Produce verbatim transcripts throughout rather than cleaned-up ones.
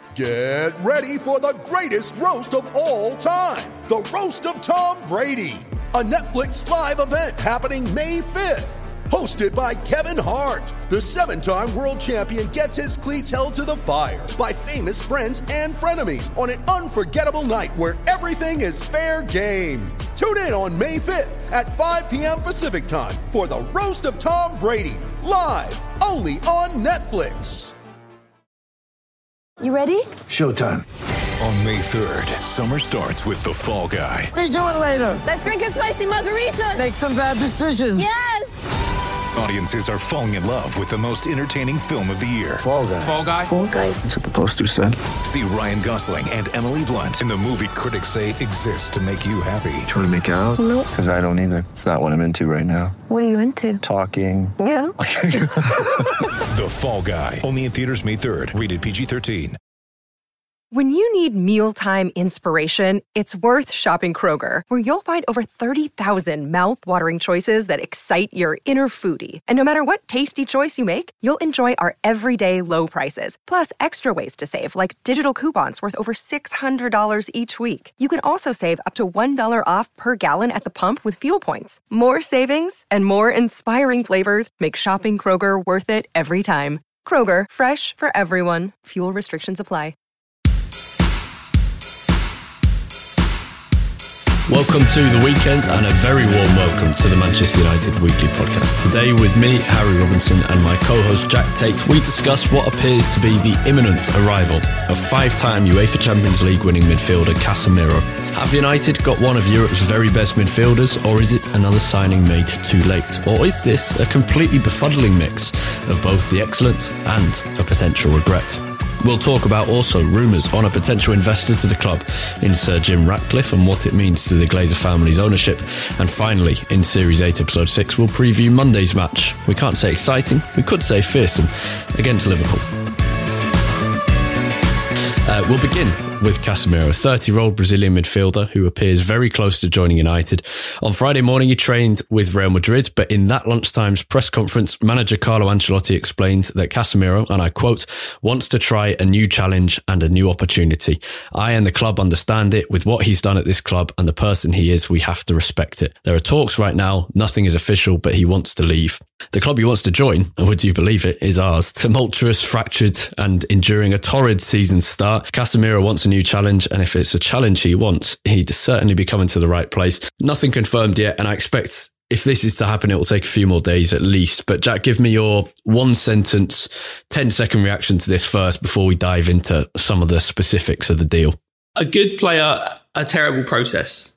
Get ready for the greatest roast of all time, the Roast of Tom Brady, a Netflix live event happening May fifth. Hosted by Kevin Hart, the seven-time world champion gets his cleats held to the fire by famous friends and frenemies on an unforgettable night where everything is fair game. Tune in on May fifth at five p.m. Pacific time for the Roast of Tom Brady, live only on Netflix. You ready? Showtime. On May third, summer starts with The Fall Guy. Let's do it later. Let's drink a spicy margarita. Make some bad decisions. Yes! Audiences are falling in love with the most entertaining film of the year. Fall Guy. Fall Guy. Fall Guy. That's what the poster said. See Ryan Gosling and Emily Blunt in the movie critics say exists to make you happy. Trying to make it out? Nope. Because I don't either. It's not what I'm into right now. What are you into? Talking. Yeah. The Fall Guy. Only in theaters May third. Rated P G thirteen. When you need mealtime inspiration, it's worth shopping Kroger, where you'll find over thirty thousand mouth-watering choices that excite your inner foodie. And no matter what tasty choice you make, you'll enjoy our everyday low prices, plus extra ways to save, like digital coupons worth over six hundred dollars each week. You can also save up to one dollar off per gallon at the pump with fuel points. More savings and more inspiring flavors make shopping Kroger worth it every time. Kroger, fresh for everyone. Fuel restrictions apply. Welcome to the weekend and a very warm welcome to the Manchester United Weekly Podcast. Today with me, Harry Robinson, and my co-host Jack Tate, we discuss what appears to be the imminent arrival of five-time UEFA Champions League winning midfielder Casemiro. Have United got one of Europe's very best midfielders, or is it another signing made too late? Or is this a completely befuddling mix of both the excellent and a potential regret? We'll talk about also rumours on a potential investor to the club in Sir Jim Ratcliffe and what it means to the Glazer family's ownership. And finally, in Series eight, Episode six, we'll preview Monday's match. We can't say exciting, we could say fearsome, against Liverpool. Uh, we'll begin with Casemiro, a thirty-year-old Brazilian midfielder who appears very close to joining United. On Friday morning, he trained with Real Madrid, but in that lunchtime's press conference, manager Carlo Ancelotti explained that Casemiro, and I quote, wants to try a new challenge and a new opportunity. I and the club understand it. With what he's done at this club and the person he is, we have to respect it. There are talks right now. Nothing is official, but he wants to leave. The club he wants to join, and would you believe it, is ours. Tumultuous, fractured, and enduring a torrid season start. Casemiro wants a new challenge, and if it's a challenge he wants, he'd certainly be coming to the right place. Nothing confirmed yet, and I expect if this is to happen, it will take a few more days at least. But Jack, give me your one sentence, ten second reaction to this first before we dive into some of the specifics of the deal. A good player, a terrible process.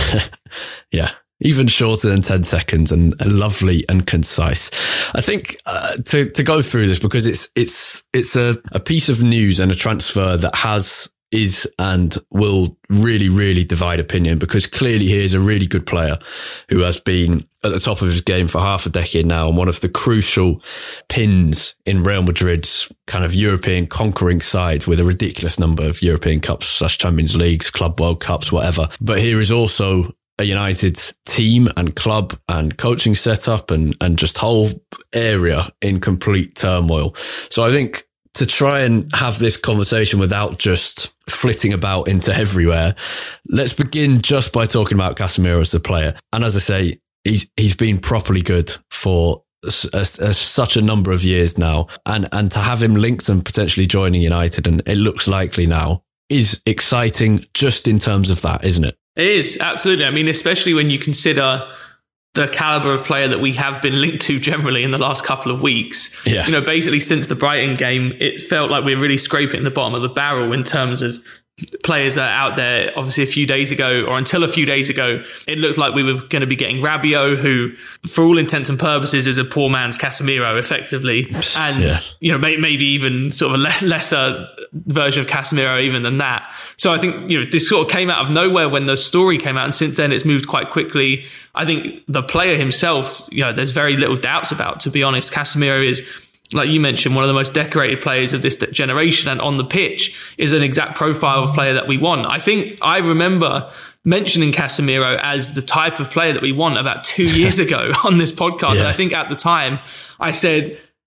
Yeah. Even shorter than ten seconds and, and lovely and concise. I think uh, to to go through this, because it's it's it's a, a piece of news and a transfer that has, is and will really, really divide opinion, because clearly he is a really good player who has been at the top of his game for half a decade now and one of the crucial pins in Real Madrid's kind of European conquering side with a ridiculous number of European Cups slash Champions Leagues, Club World Cups, whatever. But here is also a United team and club and coaching setup and, and just whole area in complete turmoil. So I think to try and have this conversation without just flitting about into everywhere, let's begin just by talking about Casemiro as a player. And as I say, he's he's been properly good for a, a, a, such a number of years now. And, and to have him linked and potentially joining United, and it looks likely now, is exciting just in terms of that, isn't it? It is, absolutely. I mean, especially when you consider the caliber of player that we have been linked to generally in the last couple of weeks. Yeah. You know, basically since the Brighton game, it felt like we were really scraping the bottom of the barrel in terms of players that are out there. Obviously, a few days ago, or until a few days ago, it looked like we were going to be getting Rabiot, who, for all intents and purposes, is a poor man's Casemiro, effectively. And, yeah. you know, maybe even sort of a le- lesser version of Casemiro even than that. So I think, you know, this sort of came out of nowhere when the story came out, and since then it's moved quite quickly. I think the player himself, you know, there's very little doubts about, to be honest. Casemiro is, like you mentioned, one of the most decorated players of this generation, and on the pitch is an exact profile of player that we want. I think I remember mentioning Casemiro as the type of player that we want about two years ago on this podcast. Yeah. And I think at the time I said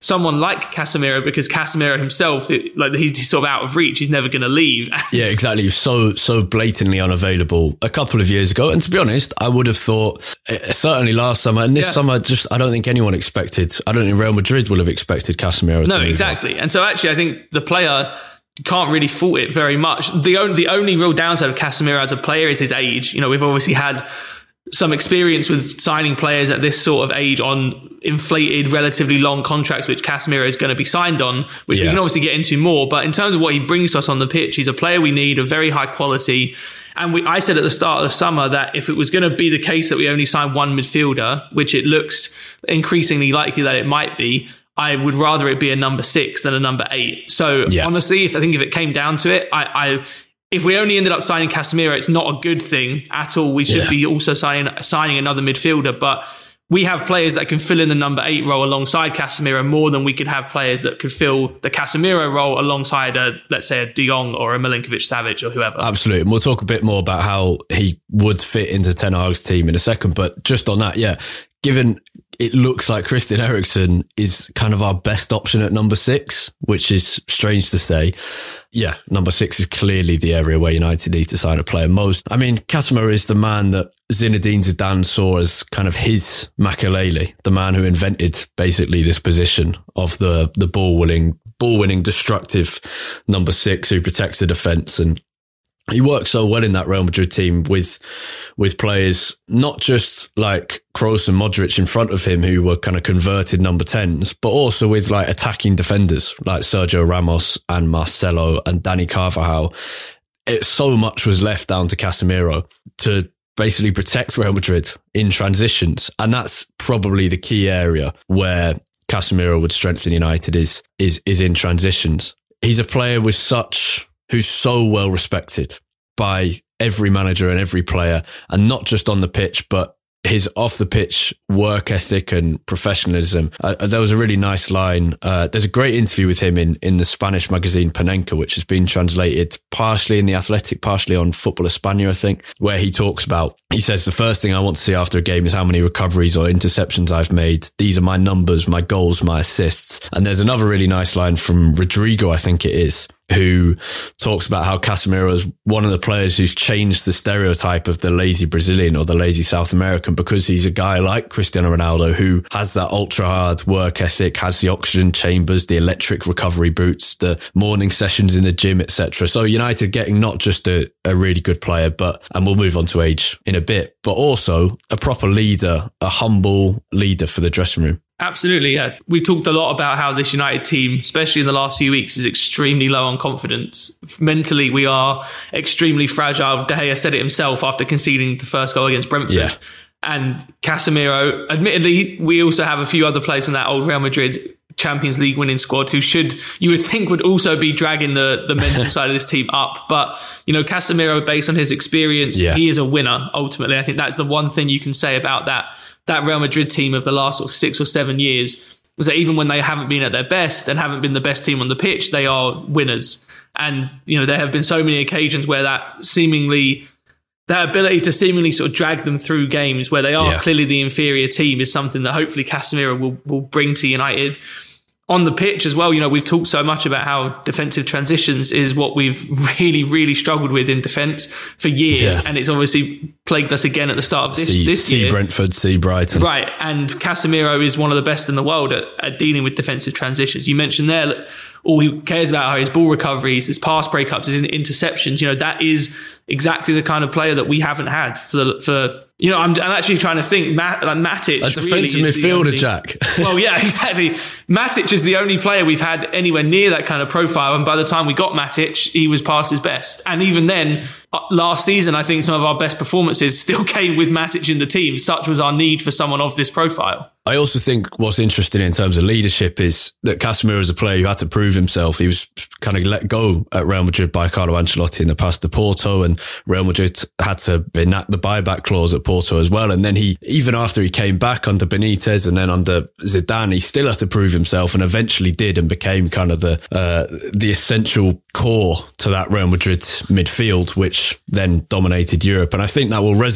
someone like Casemiro, because Casemiro himself, it, like he's sort of out of reach. He's never going to leave. Yeah, exactly. He was so, so blatantly unavailable a couple of years ago. And to be honest, I would have thought, certainly last summer and this yeah. summer, just, I don't think anyone expected, I don't think Real Madrid will have expected Casemiro to No, exactly. On. And so actually, I think the player can't really fault it very much. The only, the only real downside of Casemiro as a player is his age. You know, we've obviously had some experience with signing players at this sort of age on inflated, relatively long contracts, which Casemiro is going to be signed on, which yeah. we can obviously get into more. But in terms of what he brings to us on the pitch, he's a player we need, of very high quality. And we, I said at the start of the summer that if it was going to be the case that we only sign one midfielder, which it looks increasingly likely that it might be, I would rather it be a number six than a number eight. So yeah. honestly, if I think if it came down to it, I, I if we only ended up signing Casemiro, it's not a good thing at all. We should yeah. be also signing, signing another midfielder, but we have players that can fill in the number eight role alongside Casemiro more than we could have players that could fill the Casemiro role alongside a, let's say, a De Jong or a Milinkovic-Savic or whoever. Absolutely. And we'll talk a bit more about how he would fit into Ten Hag's team in a second. But just on that, yeah, given it looks like Christian Eriksen is kind of our best option at number six, which is strange to say. Yeah, number six is clearly the area where United need to sign a player most. I mean, Casemiro is the man that Zinedine Zidane saw as kind of his Makelele, the man who invented basically this position of the, the ball winning, ball winning, destructive number six who protects the defence. And he worked so well in that Real Madrid team with, with players, not just like Kroos and Modric in front of him who were kind of converted number tens, but also with like attacking defenders like Sergio Ramos and Marcelo and Dani Carvajal. It, so much was left down to Casemiro to basically protect Real Madrid in transitions. And that's probably the key area where Casemiro would strengthen United is, is, is in transitions. He's a player with such, who's so well respected by every manager and every player, and not just on the pitch, but his off the pitch work ethic and professionalism. Uh, there was a really nice line. Uh, there's a great interview with him in, in the Spanish magazine Panenka, which has been translated partially in The Athletic, partially on Football España, I think, where he talks about, he says, the first thing I want to see after a game is how many recoveries or interceptions I've made. These are my numbers, my goals, my assists. And there's another really nice line from Rodrigo, I think it is, who talks about how Casemiro is one of the players who's changed the stereotype of the lazy Brazilian or the lazy South American, because he's a guy like Cristiano Ronaldo who has that ultra hard work ethic, has the oxygen chambers, the electric recovery boots, the morning sessions in the gym, et cetera. So United getting not just a, a really good player, but, and we'll move on to age in a bit, but also a proper leader, a humble leader for the dressing room. Absolutely, yeah. We've talked a lot about how this United team, especially in the last few weeks, is extremely low on confidence. Mentally, we are extremely fragile. De Gea said it himself after conceding the first goal against Brentford. Yeah. And Casemiro, admittedly, we also have a few other players from that old Real Madrid Champions League winning squad who should, you would think, would also be dragging the, the mental side of this team up. But, you know, Casemiro, based on his experience, yeah. he is a winner, ultimately. I think that's the one thing you can say about that that Real Madrid team of the last sort of six or seven years, was that even when they haven't been at their best and haven't been the best team on the pitch, they are winners. And, you know, there have been so many occasions where that seemingly, that ability to seemingly sort of drag them through games where they are yeah. clearly the inferior team is something that hopefully Casemiro will, will bring to United. On the pitch as well, you know, we've talked so much about how defensive transitions is what we've really, really struggled with in defence for years. Yeah. And it's obviously plagued us again at the start of this, see, this see year. See Brentford, see Brighton. Right. And Casemiro is one of the best in the world at, at dealing with defensive transitions. You mentioned there, all he cares about are his ball recoveries, his pass breakups, his interceptions. You know, that is exactly the kind of player that we haven't had for, for you know, I'm, I'm actually trying to think, Matt, like Matic. A defensive really midfielder, only, Jack. Well, yeah, exactly. Matic is the only player we've had anywhere near that kind of profile. And by the time we got Matic, he was past his best. And even then, last season, I think some of our best performances still came with Matic in the team. Such was our need for someone of this profile. I also think what's interesting in terms of leadership is that Casemiro is a player who had to prove himself. He was kind of let go at Real Madrid by Carlo Ancelotti in the past to Porto, and Real Madrid had to enact the buyback clause at Porto as well. And then he, even after he came back under Benitez and then under Zidane, he still had to prove himself and eventually did and became kind of the, uh, the essential core to that Real Madrid midfield, which then dominated Europe. And I think that will resonate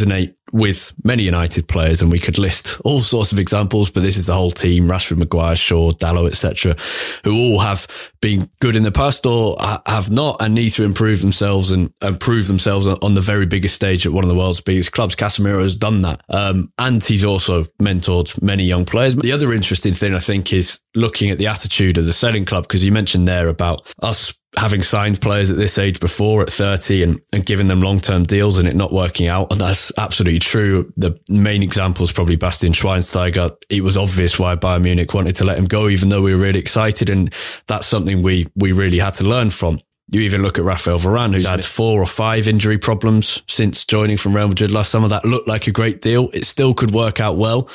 with many United players, and we could list all sorts of examples, but this is the whole team, Rashford, Maguire, Shaw, Dalot, et cetera, who all have been good in the past or have not and need to improve themselves and, and prove themselves on the very biggest stage at one of the world's biggest clubs. Casemiro has done that. Um, and he's also mentored many young players. The other interesting thing, I think, is looking at the attitude of the selling club, because you mentioned there about us having signed players at this age before at thirty and, and giving them long-term deals and it not working out. And that's absolutely true. The main example is probably Bastian Schweinsteiger. It was obvious why Bayern Munich wanted to let him go, even though we were really excited. And that's something we, we really had to learn from. You even look at Rafael Varane, who's had four or five injury problems since joining from Real Madrid last summer. That looked like a great deal. It still could work out well,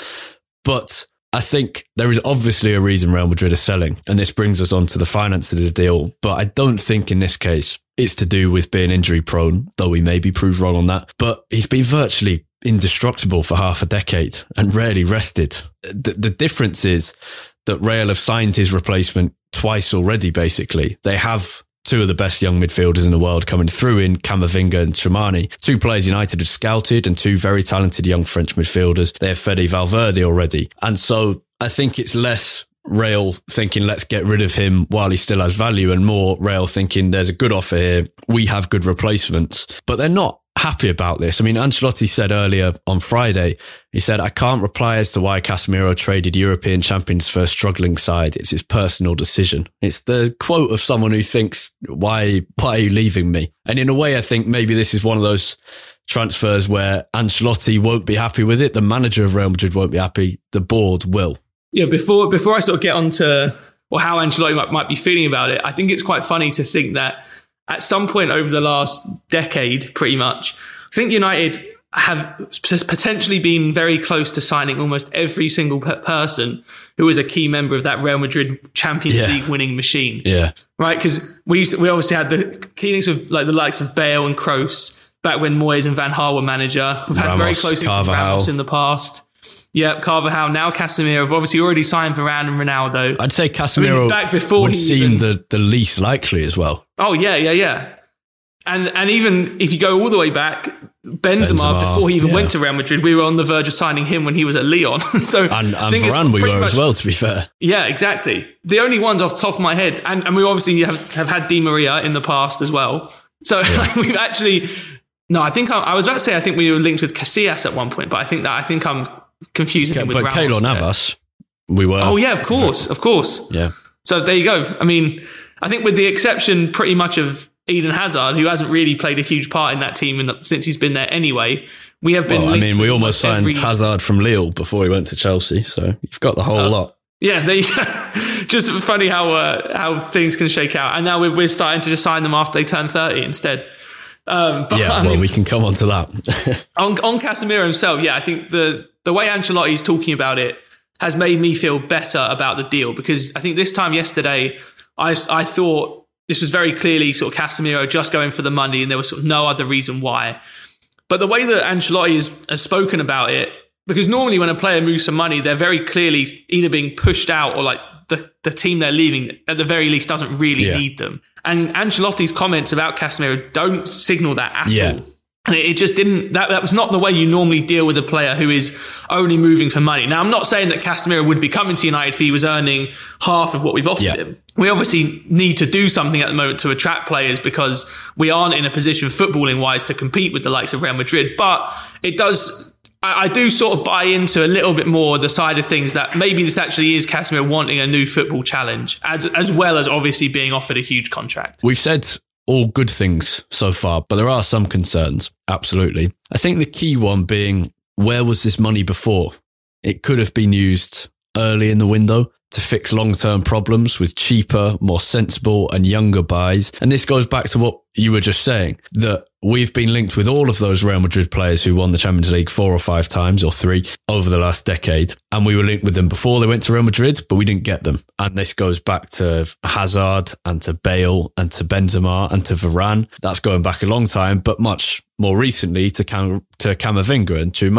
but I think there is obviously a reason Real Madrid are selling, and this brings us on to the finances of the deal. But I don't think in this case it's to do with being injury prone, though we may be proved wrong on that. But he's been virtually indestructible for half a decade and rarely rested. The, the difference is that Real have signed his replacement twice already, basically. They have two of the best young midfielders in the world coming through in Camavinga and Tchouameni. Two players United had scouted and two very talented young French midfielders. They have Fede Valverde already. And so I think it's less Real thinking, let's get rid of him while he still has value, and more Real thinking, there's a good offer here. We have good replacements. But they're not happy about this. I mean, Ancelotti said earlier on Friday, he said, I can't reply as to why Casemiro traded European champions for a struggling side. It's his personal decision. It's the quote of someone who thinks, why, why are you leaving me? And in a way, I think maybe this is one of those transfers where Ancelotti won't be happy with it. The manager of Real Madrid won't be happy. The board will. Yeah, before before I sort of get on to or how Ancelotti might, might be feeling about it, I think it's quite funny to think that at some point over the last decade, pretty much, I think United have potentially been very close to signing almost every single person who was a key member of that Real Madrid Champions yeah. League winning machine. Yeah. Right? Because we used to, we obviously had the keenness of like the likes of Bale and Kroos back when Moyes and Van Gaal were manager. We've had Ramos, very close to Ramos in the past. Yeah, Carvajal, now Casemiro. Have obviously already signed Varane and Ronaldo. I'd say Casemiro I mean, back before would seem even, the, the least likely as well. Oh, yeah, yeah, yeah. And and even if you go all the way back, Benzema, Benzema before he even yeah. went to Real Madrid, we were on the verge of signing him when he was at Lyon. so And, and Varane we were much, as well, to be fair. Yeah, exactly. The only ones off the top of my head, and, and we obviously have, have had Di Maria in the past as well. So yeah. we've actually... No, I think I, I was about to say I think we were linked with Casillas at one point, but I think that I think I'm... confusing him with but Keylor Navas, we were. Oh yeah, of course, of course. Yeah. So there you go. I mean, I think with the exception, pretty much of Eden Hazard, who hasn't really played a huge part in that team in the, since he's been there anyway, we have been. Well, I mean, we almost signed every... Hazard from Lille before he went to Chelsea, so you've got the whole uh, lot. Yeah, they, just funny how uh, how things can shake out, and now we're, we're starting to just sign them after they turn thirty instead. Um, but, yeah, I well, mean, we can come on to that. on, on Casemiro himself, yeah, I think the the way Ancelotti is talking about it has made me feel better about the deal, because I think this time yesterday, I, I thought this was very clearly sort of Casemiro just going for the money and there was sort of no other reason why. But the way that Ancelotti has, has spoken about it, because normally when a player moves for money, they're very clearly either being pushed out or like the, the team they're leaving at the very least doesn't really yeah. need them. And Ancelotti's comments about Casemiro don't signal that at yeah. all. And it just didn't, that, that was not the way you normally deal with a player who is only moving for money. Now, I'm not saying that Casemiro would be coming to United if he was earning half of what we've offered yeah. him. We obviously need to do something at the moment to attract players because we aren't in a position footballing wise to compete with the likes of Real Madrid. But it does, I, I do sort of buy into a little bit more the side of things that maybe this actually is Casemiro wanting a new football challenge, as, as well as obviously being offered a huge contract. We've said all good things so far, but there are some concerns. Absolutely. I think the key one being, where was this money before? It could have been used early in the window to fix long-term problems with cheaper, more sensible and younger buys. And this goes back to what you were just saying, that we've been linked with all of those Real Madrid players who won the Champions League four or five times or three over the last decade. And we were linked with them before they went to Real Madrid, but we didn't get them. And this goes back to Hazard and to Bale and to Benzema and to Varane. That's going back a long time, but much more recently to Cam- to Camavinga and Tchouameni.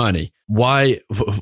why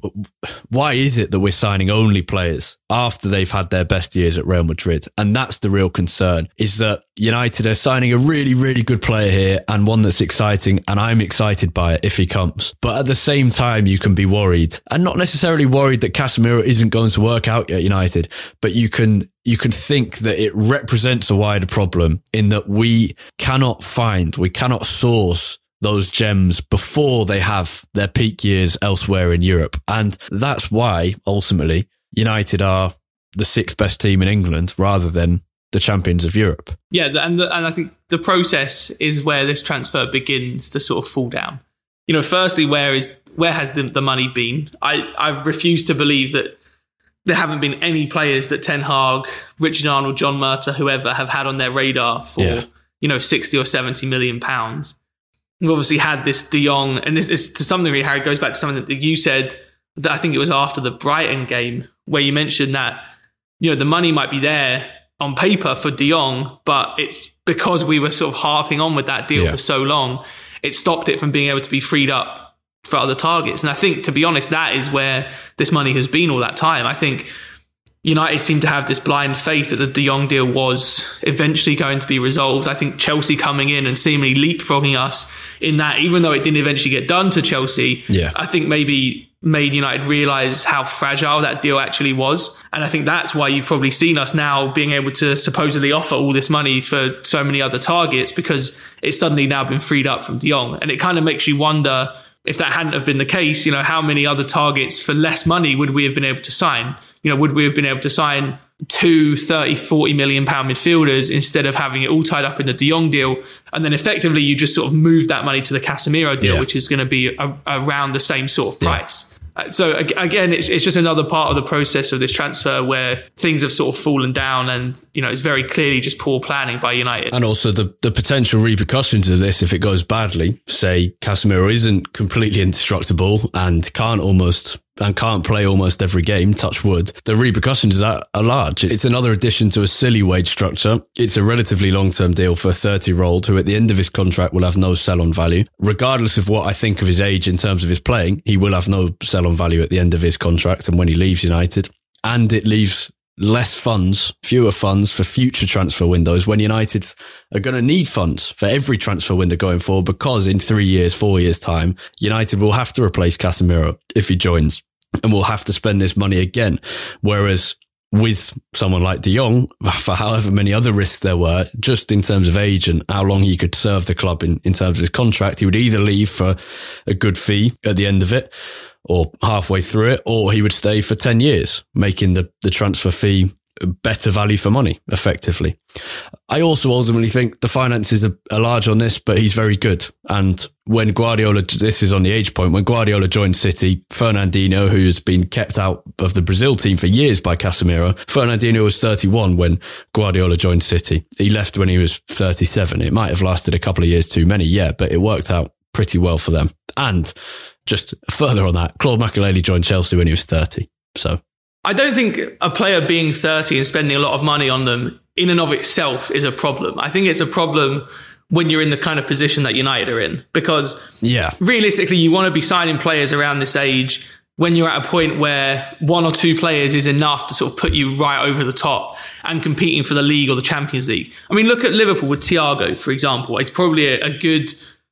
why is it that we're signing only players after they've had their best years at Real Madrid? And that's the real concern, is that United are signing a really, really good player here and one that's exciting, and I'm excited by it if he comes. But at the same time, you can be worried, and not necessarily worried that Casemiro isn't going to work out at United, but you can you can think that it represents a wider problem in that we cannot find, we cannot source those gems before they have their peak years elsewhere in Europe. And that's why, ultimately, United are the sixth best team in England rather than the champions of Europe. Yeah, and the, and I think the process is where this transfer begins to sort of fall down. You know, firstly, where is where has the, the money been? I, I refuse to believe that there haven't been any players that Ten Hag, Richard Arnold, John Murtough, whoever, have had on their radar for, yeah. you know, sixty or seventy million pounds. We've obviously had this De Jong, and this is to some degree, Harry, goes back to something that you said, that I think it was after the Brighton game, where you mentioned that, you know, the money might be there on paper for De Jong, but it's because we were sort of harping on with that deal yeah. for so long, it stopped it from being able to be freed up for other targets. And I think, to be honest, that is where this money has been all that time. I think United seem to have this blind faith that the De Jong deal was eventually going to be resolved. I think Chelsea coming in and seemingly leapfrogging us in that, even though it didn't eventually get done to Chelsea, yeah. I think maybe made United realise how fragile that deal actually was. And I think that's why you've probably seen us now being able to supposedly offer all this money for so many other targets, because it's suddenly now been freed up from De Jong. And it kind of makes you wonder, if that hadn't have been the case, you know, how many other targets for less money would we have been able to sign? You know, would we have been able to sign two thirty, forty million pound midfielders instead of having it all tied up in the De Jong deal? And then effectively you just sort of move that money to the Casemiro deal, yeah. which is going to be a, around the same sort of price. Yeah. So again, it's it's just another part of the process of this transfer where things have sort of fallen down, and you know it's very clearly just poor planning by United. And also the the potential repercussions of this if it goes badly. Say Casemiro isn't completely indestructible and can't almost and can't play almost every game, touch wood, the repercussions are, are large. It's another addition to a silly wage structure. It's a relatively long-term deal for a thirty-year-old who at the end of his contract will have no sell-on value. Regardless of what I think of his age in terms of his playing, he will have no sell-on value at the end of his contract and when he leaves United. And it leaves less funds, fewer funds for future transfer windows when United are going to need funds for every transfer window going forward, because in three years, four years time, United will have to replace Casemiro if he joins, and we'll have to spend this money again. Whereas with someone like De Jong, for however many other risks there were, just in terms of age and how long he could serve the club in, in terms of his contract, he would either leave for a good fee at the end of it or halfway through it, or he would stay for ten years, making the, the transfer fee better value for money, effectively. I also ultimately think the finances are, are large on this, but he's very good. And when Guardiola, this is on the age point, when Guardiola joined City, Fernandinho, who's been kept out of the Brazil team for years by Casemiro, Fernandinho was thirty-one when Guardiola joined City. He left when he was thirty-seven. It might have lasted a couple of years too many, yeah, but it worked out pretty well for them. And just further on that, Claude Makelele joined Chelsea when he was thirty. So I don't think a player being thirty and spending a lot of money on them in and of itself is a problem. I think it's a problem when you're in the kind of position that United are in, because yeah. realistically, you want to be signing players around this age when you're at a point where one or two players is enough to sort of put you right over the top and competing for the league or the Champions League. I mean, look at Liverpool with Thiago, for example. It's probably a, a good...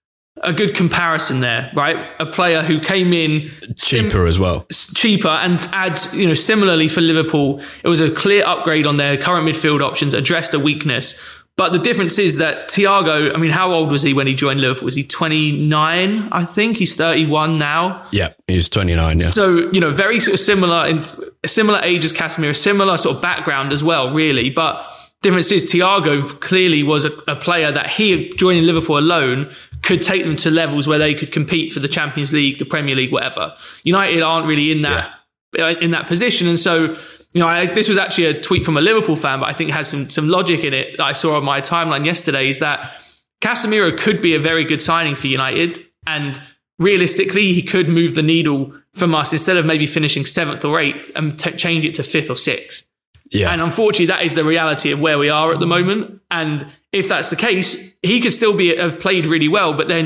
A good comparison there, right? A player who came in cheaper sim- as well, cheaper and adds, you know, similarly for Liverpool, it was a clear upgrade on their current midfield options, addressed a weakness. But the difference is that Thiago, I mean, how old was he when he joined Liverpool? Was he twenty-nine? I think he's thirty-one now. Yeah, he's twenty-nine. Yeah. So, you know, very sort of similar in similar age as Casemiro, similar sort of background as well, really. But difference is Thiago clearly was a, a player that he, joining Liverpool alone, could take them to levels where they could compete for the Champions League, the Premier League, whatever. United aren't really in that yeah. in that position, and so you know I, this was actually a tweet from a Liverpool fan, but I think it has some some logic in it that I saw on my timeline yesterday. Is that Casemiro could be a very good signing for United, and realistically, he could move the needle from us instead of maybe finishing seventh or eighth and t- change it to fifth or sixth. Yeah. And unfortunately, that is the reality of where we are at the moment. And if that's the case, he could still be have played really well, but then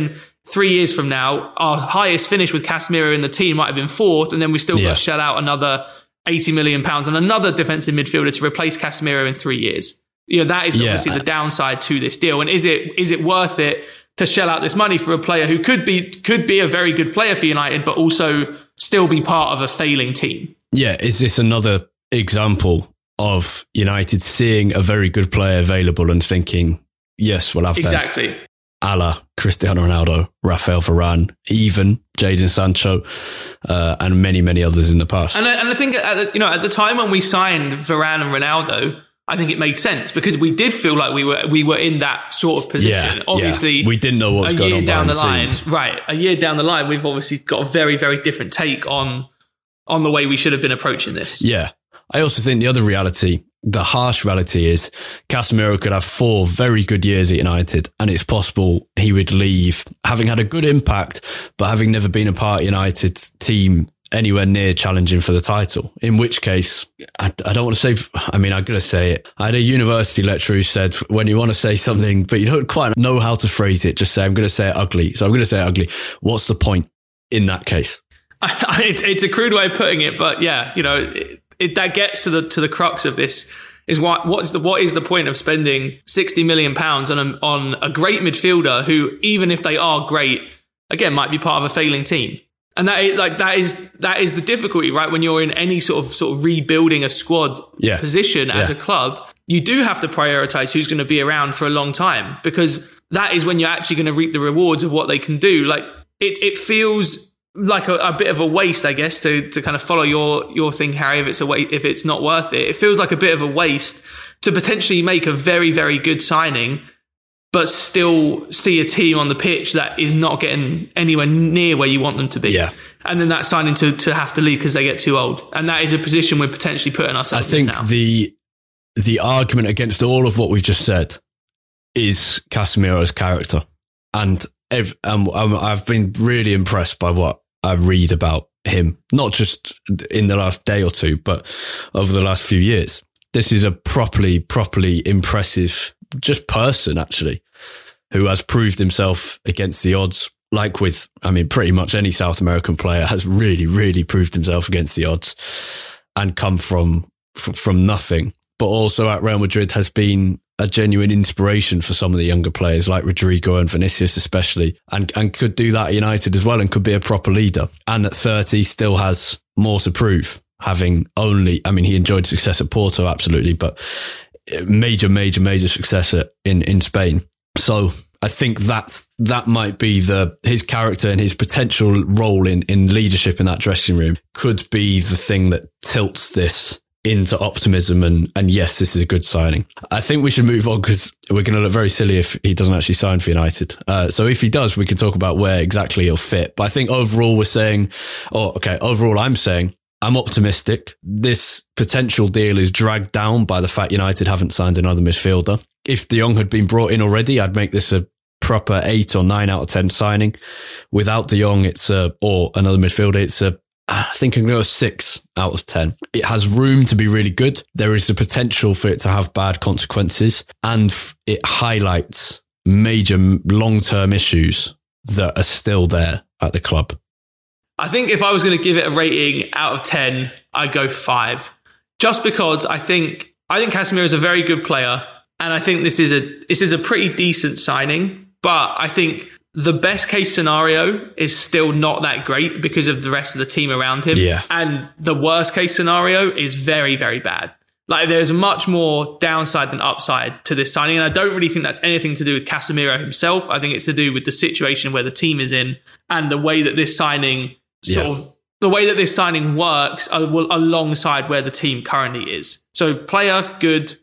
three years from now, our highest finish with Casemiro in the team might have been fourth, and then we still Yeah. got to shell out another eighty million pounds on another defensive midfielder to replace Casemiro in three years. You know, that is Yeah. obviously the downside to this deal. And is it is it worth it to shell out this money for a player who could be could be a very good player for United, but also still be part of a failing team? Yeah, is this another example of United seeing a very good player available and thinking, yes, we'll have that. Exactly. A la Cristiano Ronaldo, Rafael Varane, even Jadon Sancho, uh, and many, many others in the past. And I, and I think at the, you know, at the time when we signed Varane and Ronaldo, I think it made sense because we did feel like we were we were in that sort of position. Yeah, obviously, yeah. We didn't know what was a going year on down behind the the line, scenes. right? A year down the line, we've obviously got a very, very different take on on the way we should have been approaching this. Yeah. I also think the other reality, the harsh reality is Casemiro could have four very good years at United and it's possible he would leave having had a good impact, but having never been a part of United's team anywhere near challenging for the title. In which case, I, I don't want to say, I mean, I'm going to say it. I had a university lecturer who said, when you want to say something, but you don't quite know how to phrase it, just say, I'm going to say it ugly. So I'm going to say it ugly. What's the point in that case? it's, it's a crude way of putting it, but yeah, you know, it, it, that gets to the to the crux of this. Is what what's the what is the point of spending sixty million pounds on a, on a great midfielder who, even if they are great, again might be part of a failing team? And that is, like that is that is the difficulty, right? When you're in any sort of sort of rebuilding a squad yeah. position as yeah. a club, you do have to prioritize who's going to be around for a long time, because that is when you're actually going to reap the rewards of what they can do. Like it, it feels like a, a bit of a waste, I guess, to to kind of follow your your thing, Harry. If it's a wa- if it's not worth it, it feels like a bit of a waste to potentially make a very very good signing, but still see a team on the pitch that is not getting anywhere near where you want them to be. Yeah. And then that signing to to have to leave because they get too old, and that is a position we're potentially putting ourselves I in think now. the the argument against all of what we've just said is Casemiro's character, and ev- um, I've been really impressed by what I read about him, not just in the last day or two, but over the last few years. This is a properly, properly impressive just person, actually, who has proved himself against the odds. Like with, I mean, pretty much any South American player has really, really proved himself against the odds and come from from nothing. But also at Real Madrid has been a genuine inspiration for some of the younger players like Rodrigo and Vinicius especially, and, and could do that at United as well and could be a proper leader. And at thirty still has more to prove, having only, I mean, he enjoyed success at Porto, absolutely, but major, major, major success at, in, in Spain. So I think that's, that might be the, his character and his potential role in, in leadership in that dressing room could be the thing that tilts this into optimism and, and yes, this is a good signing. I think we should move on because we're going to look very silly if he doesn't actually sign for United. Uh, so if he does, we can talk about where exactly he'll fit. But I think overall we're saying, oh, okay, overall I'm saying I'm optimistic. This potential deal is dragged down by the fact United haven't signed another midfielder. If De Jong had been brought in already, I'd make this a proper eight or nine out of ten signing. Without De Jong, it's a, or another midfielder, it's a, I think I'm going to go six out of ten. It has room to be really good. There is the potential for it to have bad consequences, and it highlights major long-term issues that are still there at the club. I think if I was going to give it a rating out of ten, I'd go five. Just because I think I think Casemiro is a very good player, and I think this is a this is a pretty decent signing. But I think the best case scenario is still not that great because of the rest of the team around him. Yeah. And the worst case scenario is very, very bad. Like there's much more downside than upside to this signing. And I don't really think that's anything to do with Casemiro himself. I think it's to do with the situation where the team is in and the way that this signing sort Yeah. of, the way that this signing works alongside where the team currently is. So player, good,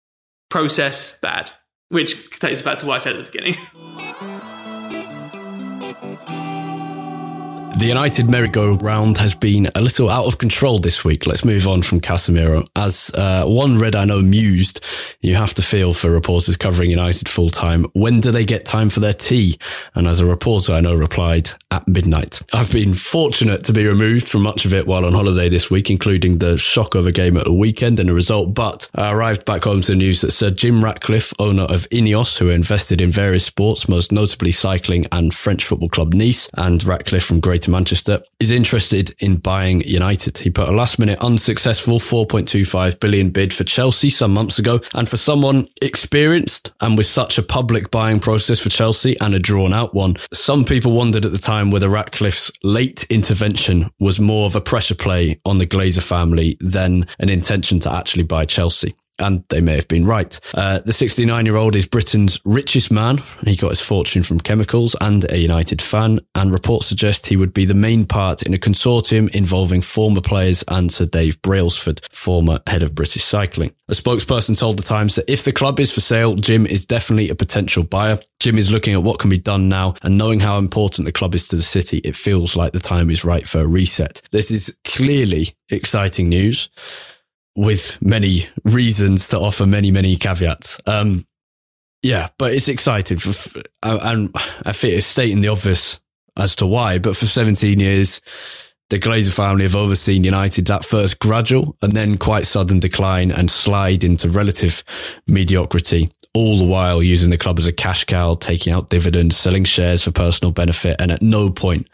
process, bad, which takes us back to what I said at the beginning. The United merry-go-round has been a little out of control this week. Let's move on from Casemiro. As uh, one read, I know, mused, you have to feel for reporters covering United full-time. When do they get time for their tea? And as a reporter, I know, replied, at midnight. I've been fortunate to be removed from much of it while on holiday this week, including the shock of a game at the weekend and the result. But I arrived back home to the news that Sir Jim Ratcliffe, owner of Ineos, who are invested in various sports, most notably cycling and French football club Nice, and Ratcliffe from Greater Manchester, is interested in buying United. He put a last-minute unsuccessful four point two five billion bid for Chelsea some months ago, and for someone experienced and with such a public buying process for Chelsea and a drawn-out one, some people wondered at the time whether Ratcliffe's late intervention was more of a pressure play on the Glazer family than an intention to actually buy Chelsea. And they may have been right. Uh, the sixty-nine-year-old is Britain's richest man. He got his fortune from chemicals and a United fan, and reports suggest he would be the main part in a consortium involving former players and Sir Dave Brailsford, former head of British Cycling. A spokesperson told The Times that if the club is for sale, Jim is definitely a potential buyer. Jim is looking at what can be done now, and knowing how important the club is to the city, it feels like the time is right for a reset. This is clearly exciting news, with many reasons to offer many, many caveats. Um, yeah, but it's exciting. For, for, and I think it's stating the obvious as to why, but for seventeen years, the Glazer family have overseen United's at first gradual and then quite sudden decline and slide into relative mediocrity, all the while using the club as a cash cow, taking out dividends, selling shares for personal benefit, and at no point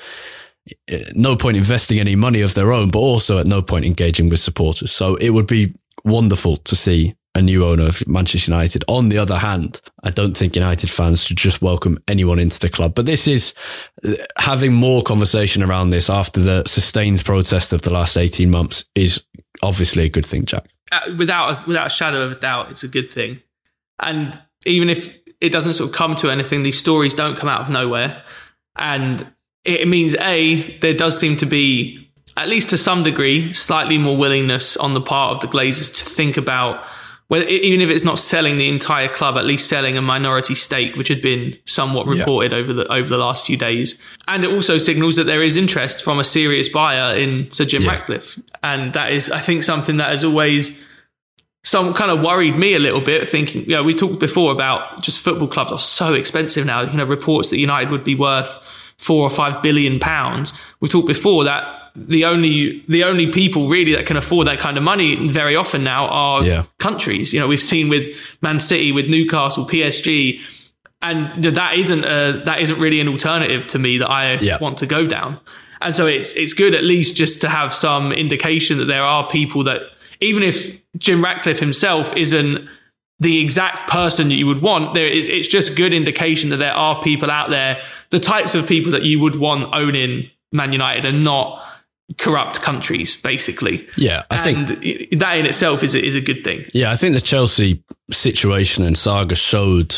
no point investing any money of their own, but also at no point engaging with supporters. So it would be wonderful to see a new owner of Manchester United. On the other hand, I don't think United fans should just welcome anyone into the club. But this is having more conversation around this after the sustained protest of the last eighteen months is obviously a good thing, Jack. Uh, without, a, without a shadow of a doubt, it's a good thing. And even if it doesn't sort of come to anything, these stories don't come out of nowhere. And it means, A, there does seem to be, at least to some degree, slightly more willingness on the part of the Glazers to think about, whether, even if it's not selling the entire club, at least selling a minority stake, which had been somewhat reported yeah. over the over the last few days. And it also signals that there is interest from a serious buyer in Sir Jim yeah. Ratcliffe. And that is, I think, something that has always some kind of worried me a little bit, thinking, you know, we talked before about just football clubs are so expensive now. You know, reports that United would be worth four or five billion pounds. We've talked before that the only the only people really that can afford that kind of money very often now are yeah. countries. You know, we've seen with Man City, with Newcastle, P S G, and that isn't a, that isn't really an alternative to me that I yeah. want to go down. And so it's it's good at least just to have some indication that there are people that, even if Jim Ratcliffe himself isn't the exact person that you would want, there is, it's just good indication that there are people out there, the types of people that you would want owning Man United, and not corrupt countries, basically. Yeah, I and think that in itself is a, is a good thing. Yeah, I think the Chelsea situation and saga showed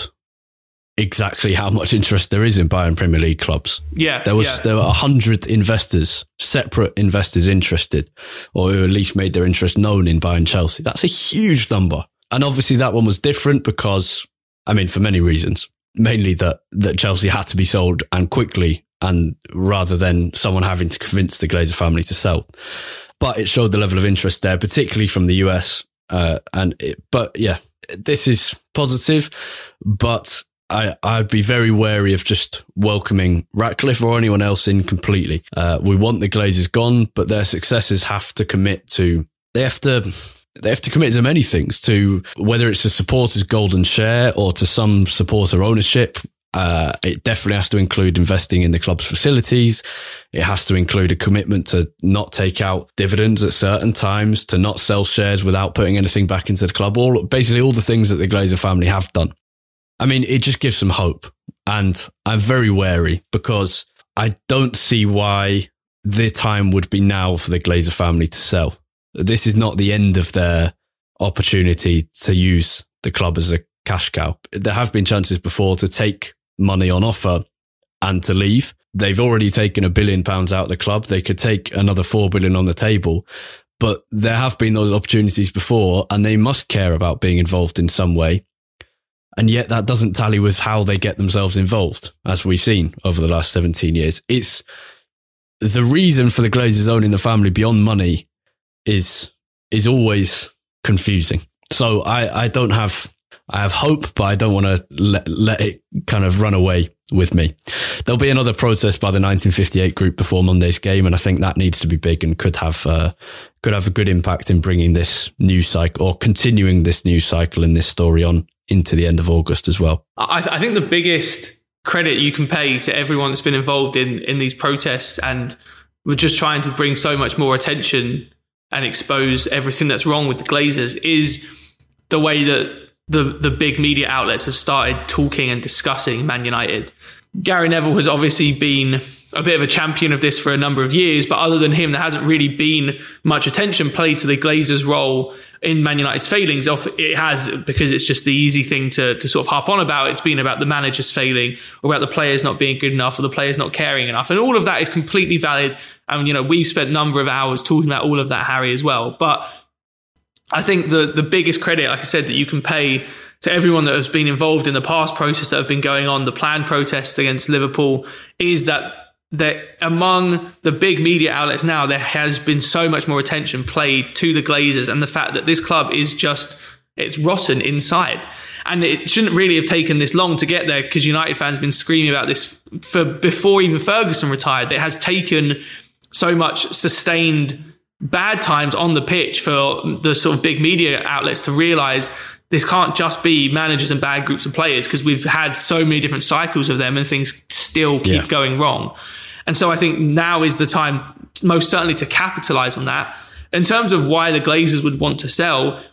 exactly how much interest there is in buying Premier League clubs. Yeah, there was yeah. there were a hundred investors, separate investors interested, or who at least made their interest known in buying Chelsea. That's a huge number. And obviously that one was different because, I mean, for many reasons, mainly that, that Chelsea had to be sold and quickly, and rather than someone having to convince the Glazer family to sell. But it showed the level of interest there, particularly from the U S. Uh, and it, but yeah, this is positive, but I, I'd be very wary of just welcoming Ratcliffe or anyone else in completely. Uh, we want the Glazers gone, but their successors have to commit to, they have to, They have to commit to many things, to whether it's a supporter's golden share or to some supporter ownership. Uh, it definitely has to include investing in the club's facilities. It has to include a commitment to not take out dividends at certain times, to not sell shares without putting anything back into the club. All basically all the things that the Glazer family have done. I mean, it just gives some hope. And I'm very wary because I don't see why the time would be now for the Glazer family to sell. This is not the end of their opportunity to use the club as a cash cow. There have been chances before to take money on offer and to leave. They've already taken a billion pounds out of the club. They could take another four billion on the table, but there have been those opportunities before, and they must care about being involved in some way. And yet that doesn't tally with how they get themselves involved, as we've seen over the last seventeen years. It's the reason for the Glazers owning the family beyond money is is always confusing. So I, I don't have I have hope, but I don't want to let, let it kind of run away with me. There'll be another protest by the nineteen fifty-eight group before Monday's game, and I think that needs to be big and could have uh, could have a good impact in bringing this news cycle or continuing this news cycle and this story on into the end of August as well. I, th- I think the biggest credit you can pay to everyone that's been involved in, in these protests, and we're just trying to bring so much more attention and expose everything that's wrong with the Glazers, is the way that the, the big media outlets have started talking and discussing Man United. Gary Neville has obviously been a bit of a champion of this for a number of years, but other than him, there hasn't really been much attention paid to the Glazers' role in Man United's failings. It has, because it's just the easy thing to, to sort of harp on about. It's been about the managers failing, or about the players not being good enough, or the players not caring enough. And all of that is completely valid. And, you know, we've spent a number of hours talking about all of that, Harry, as well. But I think the, the biggest credit, like I said, that you can pay to everyone that has been involved in the past protests that have been going on, the planned protests against Liverpool, is that that among the big media outlets now, there has been so much more attention played to the Glazers and the fact that this club is just, it's rotten inside. And it shouldn't really have taken this long to get there, because United fans have been screaming about this for before even Ferguson retired. It has taken so much sustained bad times on the pitch for the sort of big media outlets to realise this can't just be managers and bad groups of players, because we've had so many different cycles of them and things still keep yeah. going wrong. And so I think now is the time, most certainly, to capitalise on that. In terms of why the Glazers would want to sell,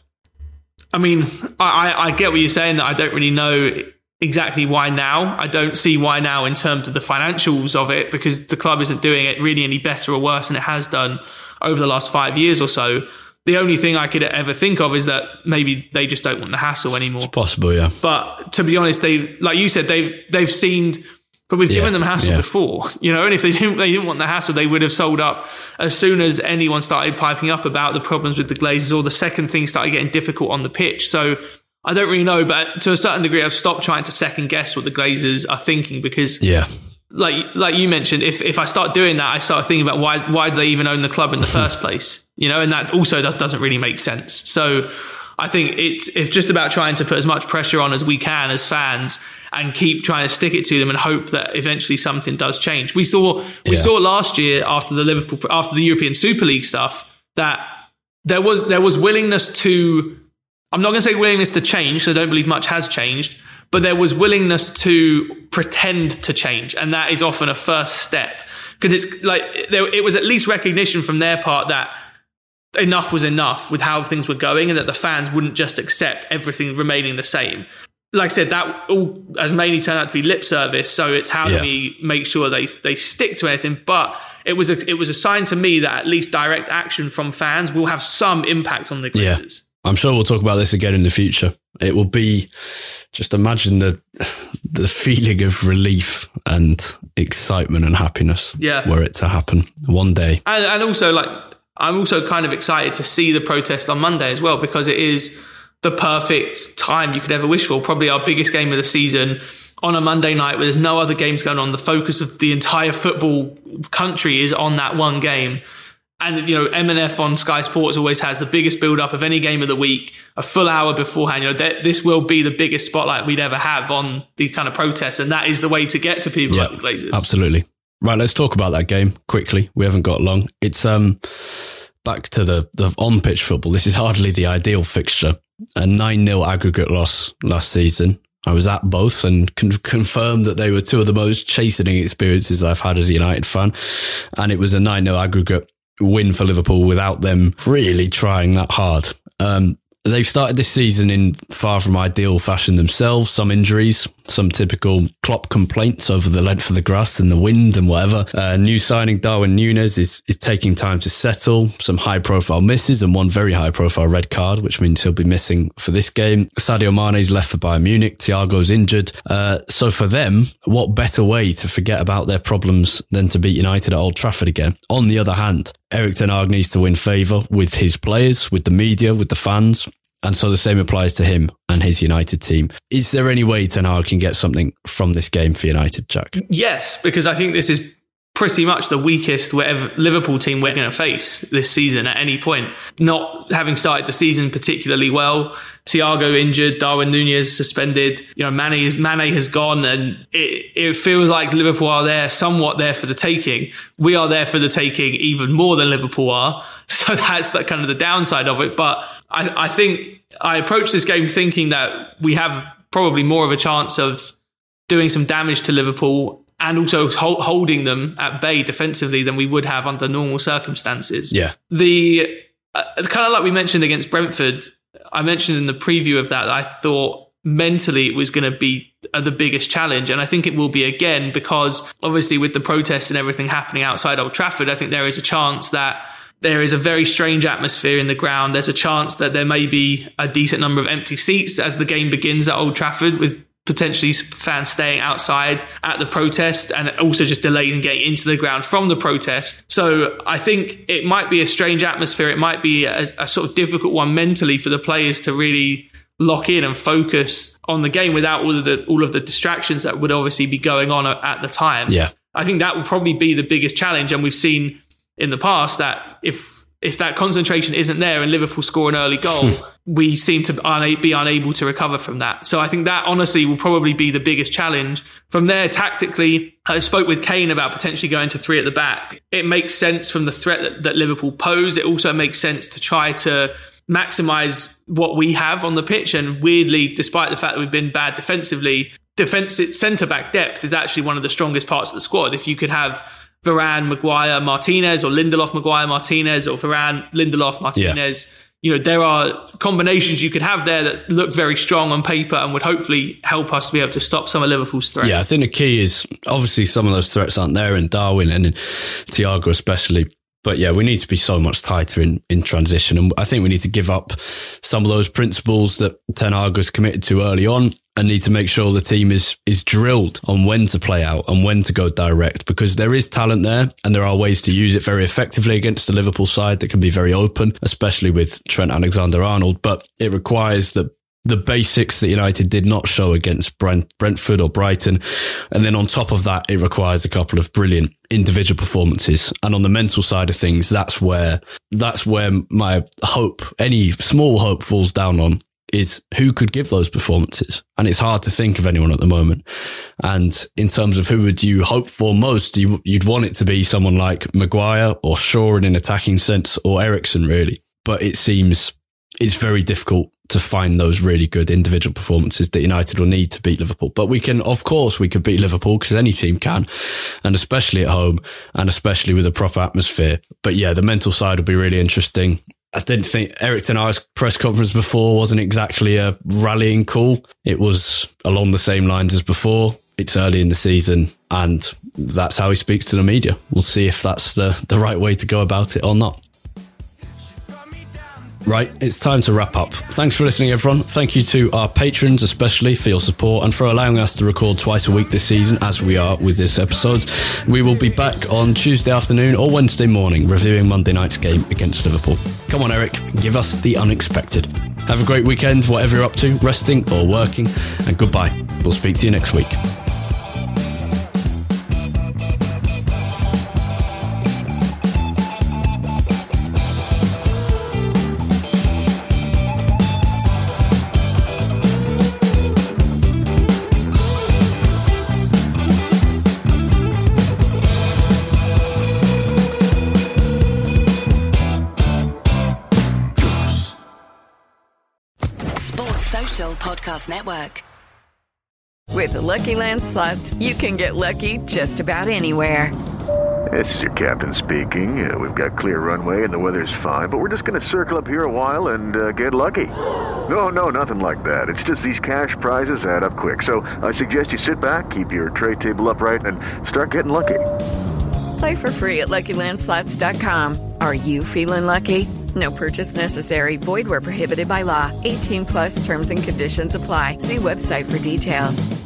I mean, I, I get what you're saying, that I don't really know exactly why now. I don't see why now in terms of the financials of it, because the club isn't doing it really any better or worse than it has done over the last five years or so. The only thing I could ever think of is that maybe they just don't want the hassle anymore. It's possible, yeah. But to be honest, they, like you said, they've they've seemed, but we've yeah, given them hassle yeah. before, you know. And if they didn't, they didn't want the hassle, they would have sold up as soon as anyone started piping up about the problems with the Glazers, or the second things started getting difficult on the pitch. So I don't really know, but to a certain degree, I've stopped trying to second guess what the Glazers are thinking, because yeah. Like, like you mentioned, if, if I start doing that, I start thinking about why, why do they even own the club in the first place? You know, and that also doesn't really make sense. So I think it's, it's just about trying to put as much pressure on as we can as fans, and keep trying to stick it to them and hope that eventually something does change. We saw, we yeah. saw last year after the Liverpool, after the European Super League stuff, that there was, there was willingness to, I'm not going to say willingness to change, so I don't believe much has changed, but there was willingness to pretend to change. And that is often a first step, because it's like, there, it was at least recognition from their part that enough was enough with how things were going, and that the fans wouldn't just accept everything remaining the same. Like I said, that all has mainly turned out to be lip service. So it's how yeah. do we make sure they, they stick to anything? But it was a, it was a sign to me that at least direct action from fans will have some impact on the Glazers. Yeah. I'm sure we'll talk about this again in the future. It will be, just imagine the the feeling of relief and excitement and happiness yeah. were it to happen one day. And, and also, like, I'm also kind of excited to see the protest on Monday as well, because it is the perfect time you could ever wish for. Probably our biggest game of the season on a Monday night where there's no other games going on. The focus of the entire football country is on that one game. And, you know, M and F on Sky Sports always has the biggest build-up of any game of the week, a full hour beforehand. You know, th- this will be the biggest spotlight we'd ever have on the kind of protests, and that is the way to get to people yep, like the Glazers. Absolutely. Right, let's talk about that game quickly. We haven't got long. It's um back to the, the on-pitch football. This is hardly the ideal fixture. A nine nil aggregate loss last season. I was at both and can confirm that they were two of the most chastening experiences I've had as a United fan. And it was a nine nil aggregate win for Liverpool without them really trying that hard. Um, they've started this season in far from ideal fashion themselves. Some injuries, some typical Klopp complaints over the length of the grass and the wind and whatever. Uh, new signing Darwin Núñez is, is taking time to settle. Some high profile misses and one very high profile red card, which means he'll be missing for this game. Sadio Mane's left for Bayern Munich. Thiago's injured. Uh, so for them, what better way to forget about their problems than to beat United at Old Trafford again? On the other hand, Erik ten Hag needs to win favour with his players, with the media, with the fans. And so the same applies to him and his United team. Is there any way Ten Hag can get something from this game for United, Jack? Yes, because I think this is pretty much the weakest whatever Liverpool team we're going to face this season at any point. Not having started the season particularly well. Thiago injured, Darwin Nunez suspended. You know, Mane is Mane has gone, and it, it feels like Liverpool are there, somewhat there for the taking. We are there for the taking even more than Liverpool are. So that's the, kind of the downside of it. But I, I think I approach this game thinking that we have probably more of a chance of doing some damage to Liverpool and also hold, holding them at bay defensively than we would have under normal circumstances. Yeah. The uh, kind of like we mentioned against Brentford, I mentioned in the preview of that, I thought mentally it was going to be uh, the biggest challenge. And I think it will be again, because obviously with the protests and everything happening outside Old Trafford, I think there is a chance that there is a very strange atmosphere in the ground. There's a chance that there may be a decent number of empty seats as the game begins at Old Trafford, with potentially fans staying outside at the protest, and also just delays in getting into the ground from the protest. So I think it might be a strange atmosphere. It might be a, a sort of difficult one mentally for the players to really lock in and focus on the game without all of the all of the distractions that would obviously be going on at the time. Yeah. I think that will probably be the biggest challenge. And we've seen in the past that if if that concentration isn't there and Liverpool score an early goal, we seem to be unable to recover from that. So I think that honestly will probably be the biggest challenge. From there, tactically, I spoke with Kane about potentially going to three at the back. It makes sense from the threat that, that Liverpool pose. It also makes sense to try to maximise what we have on the pitch. And weirdly, despite the fact that we've been bad defensively, defensive centre-back depth is actually one of the strongest parts of the squad. If you could have Varane, Maguire, Martinez, or Lindelof, Maguire, Martinez, or Varane, Lindelof, Martinez. Yeah. You know, there are combinations you could have there that look very strong on paper and would hopefully help us to be able to stop some of Liverpool's threats. Yeah, I think the key is obviously some of those threats aren't there in Darwin and in Thiago especially. But yeah, we need to be so much tighter in, in transition. And I think we need to give up some of those principles that Ten Hag was committed to early on, and need to make sure the team is is drilled on when to play out and when to go direct, because there is talent there and there are ways to use it very effectively against the Liverpool side that can be very open, especially with Trent Alexander-Arnold. But it requires that the basics that United did not show against Brent, Brentford or Brighton. And then on top of that, it requires a couple of brilliant individual performances. And on the mental side of things, that's where, that's where my hope, any small hope, falls down on, is who could give those performances. And it's hard to think of anyone at the moment. And in terms of who would you hope for most, you, you'd want it to be someone like Maguire or Shaw in an attacking sense, or Eriksen really. But it seems it's very difficult to find those really good individual performances that United will need to beat Liverpool. But we can, of course, we could beat Liverpool because any team can, and especially at home, and especially with a proper atmosphere. But yeah, the mental side will be really interesting. I didn't think Erik ten Hag's press conference before wasn't exactly a rallying call. It was along the same lines as before. It's early in the season, and that's how he speaks to the media. We'll see if that's the, the right way to go about it or not. Right, it's time to wrap up. Thanks for listening, everyone. Thank you to our patrons, especially for your support and for allowing us to record twice a week this season, as we are with this episode. We will be back on Tuesday afternoon or Wednesday morning, reviewing Monday night's game against Liverpool. Come on, Eric, give us the unexpected. Have a great weekend, whatever you're up to, resting or working, and goodbye. We'll speak to you next week. Podcast Network. With the Lucky Land Slots, you can get lucky just about anywhere. This is your captain speaking. Uh, we've got clear runway and the weather's fine, but we're just going to circle up here a while and uh, get lucky. No, no, nothing like that. It's just these cash prizes add up quick. So I suggest you sit back, keep your tray table upright, and start getting lucky. Play for free at Lucky Land Slots dot com. Are you feeling lucky? No purchase necessary. Void where prohibited by law. eighteen plus terms and conditions apply. See website for details.